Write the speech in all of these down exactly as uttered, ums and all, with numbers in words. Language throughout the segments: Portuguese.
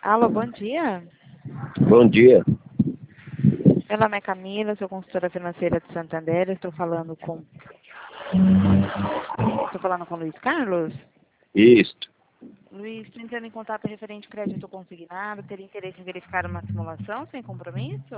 Alô, bom dia. Bom dia. Meu nome é Camila, sou consultora financeira de Santander. Estou falando com. Estou falando com o Luiz Carlos. Isto. Luiz, estou entrando em contato referente ao crédito consignado. Teria interesse em verificar uma simulação sem compromisso?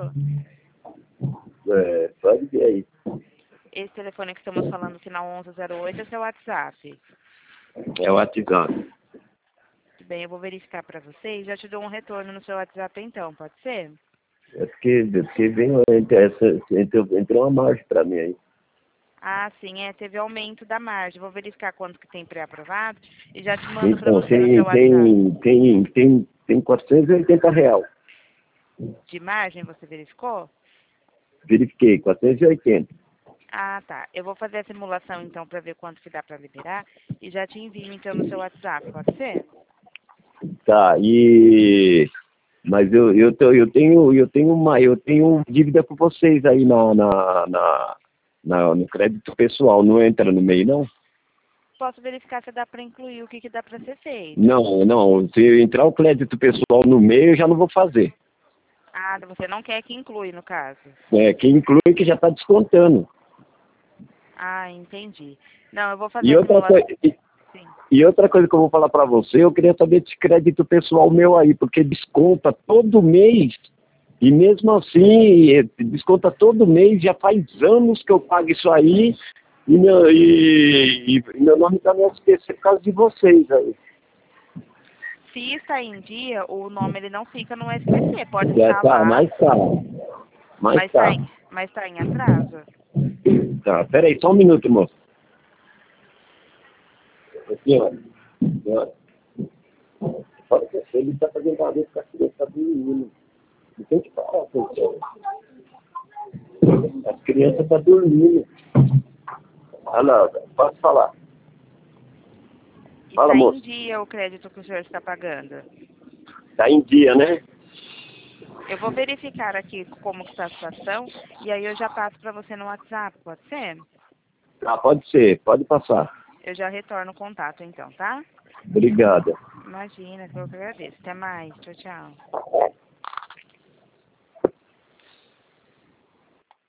É, pode ver aí. Esse telefone que estamos falando, final onze zero oito, é seu WhatsApp. É o WhatsApp. Tudo bem, eu vou verificar para você e já te dou um retorno no seu WhatsApp então, pode ser? É porque, é porque vem, essa, entrou, entrou uma margem para mim aí. Ah, sim, é, teve aumento da margem. Vou verificar quanto que tem pré-aprovado e já te mando para Então, você no tem, seu WhatsApp. tem, tem, tem, tem quatrocentos e oitenta real. De margem, você verificou? Verifiquei, quatrocentos e oitenta. Ah, tá. Eu vou fazer a simulação então para ver quanto que dá para liberar e já te envio então no seu WhatsApp, pode ser? Tá, e... Mas eu, eu, tô, eu, tenho, eu, tenho uma, eu tenho dívida com vocês aí na, na, na, na- no crédito pessoal. Não entra no meio, não? Posso verificar se dá para incluir o que, que dá para ser feito. Não, não. Se entrar o crédito pessoal no meio, eu já não vou fazer. Ah, você não quer que inclui no caso. É, que inclui que já está descontando. Ah, entendi. Não, eu vou fazer E a outra, simulação. coi- e, Sim. e outra coisa que eu vou falar para você, eu queria saber desse crédito pessoal meu aí, porque desconta todo mês, e mesmo assim, eh, desconta todo mês, já faz anos que eu pago isso aí, e meu, e, e meu nome está no S P C por causa de vocês aí. Se está em dia, o nome ele não fica no S P C, pode Já estar tá, lá, mais tá, mais mas está tá. em, mas tá em atraso. Tá, peraí, só um minuto, moço. Senhora, senhora, fala que ele está fazendo barulho porque a criança está dormindo. Não tem que falar, senhora. As crianças estão dormindo. Ah, não, posso falar. Fala, Está em moço. dia o crédito que o senhor está pagando. Tá em dia, né? Eu vou verificar aqui como que está a situação e aí eu já passo para você no WhatsApp, pode ser? Ah, pode ser, pode passar. Eu já retorno o contato então, tá? Obrigado. Imagina, que eu que agradeço. Até mais. Tchau, tchau.